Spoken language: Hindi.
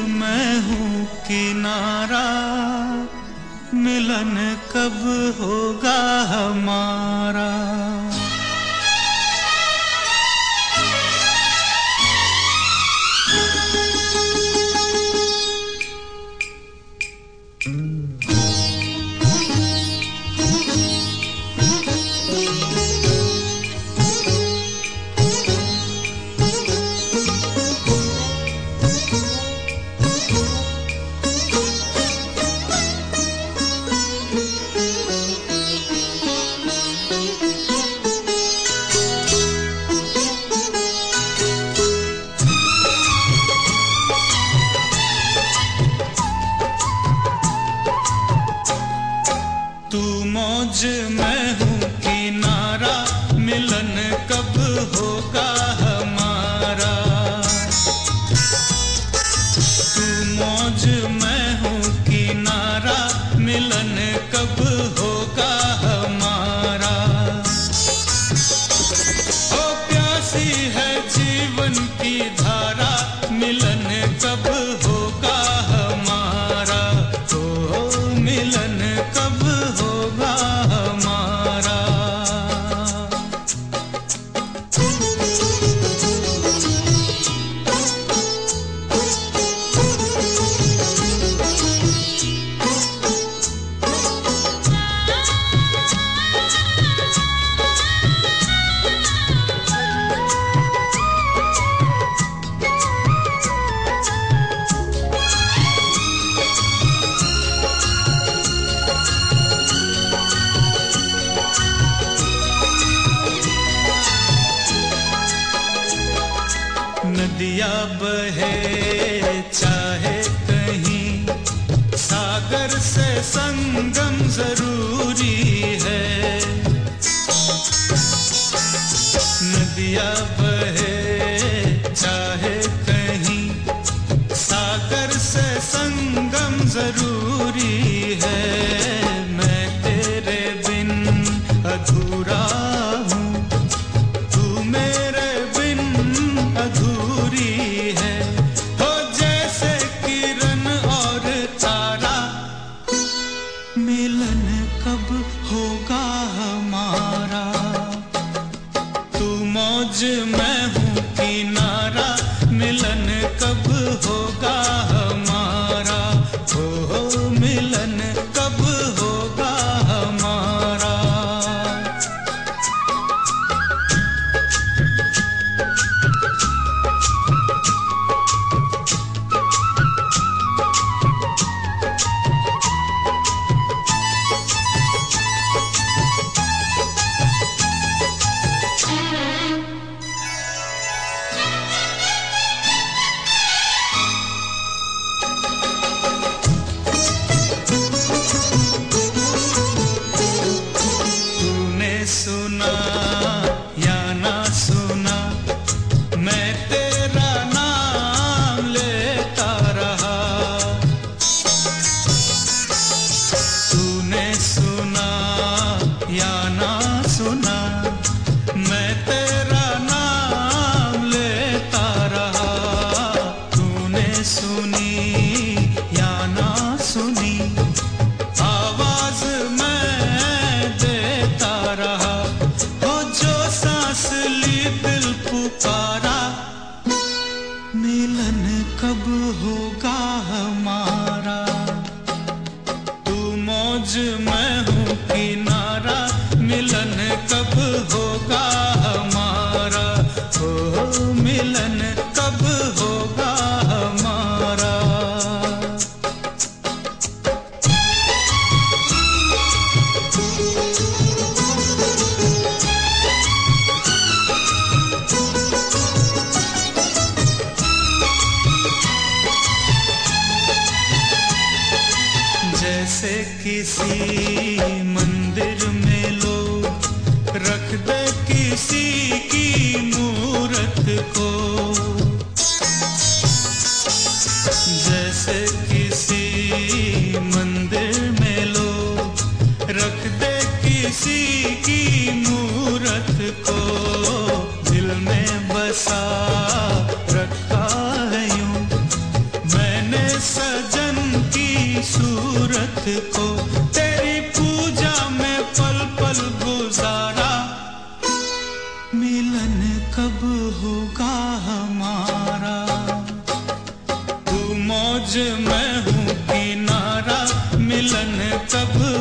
मैं हूँ किनारा, मिलन कब होगा हमारा। तू मौज मैं हूँ किनारा, मिलन कब होगा हमारा। तू मौज मैं हूँ किनारा, मिलन कब होगा हमारा। ओ प्यासी है जीवन की धारा, मिलन कब होगा हमारा। ओ मिलन कब होगा हमारा। नदिया बहे चाहे कहीं, सागर से संगम जरूरी है। नदिया बहे चाहे कहीं, सागर से संगम जरूरी है। मैं तेरे बिन अधूरा हूँ, तू मेरे बिन अधूरी है। हो जैसे किरण और तारा, मिलन कब होगा हमारा। तू मौज मैं हूँ किनारा, मिलन कब होगा हमारा। हो मिलन कब होगा हमारा। सुना या ना सुना, मैं तेरा नाम लेता रहा। तूने सुना या ना सुना, मैं तेरा नाम लेता रहा। तूने सुनी या ना सुनी, आवाज मैं देता रहा। हो जो सांस ली दिल पुकारा, मिलन कब होगा हमारा। तू मौज मैं हूँ किनारा, मिलन कब होगा हमारा। हो मिलन कब होगा हमारा। जैसे किसी मंदिर में लोग रख दे किसी की मूरत को। जैसे किसी मंदिर में लोग रख दे किसी की मूरत को। दिल में बसा रखा है यूं मैंने को, तेरी पूजा में पल पल गुजारा। मिलन कब होगा हमारा, तू मौज मैं हूँ किनारा। मिलन कब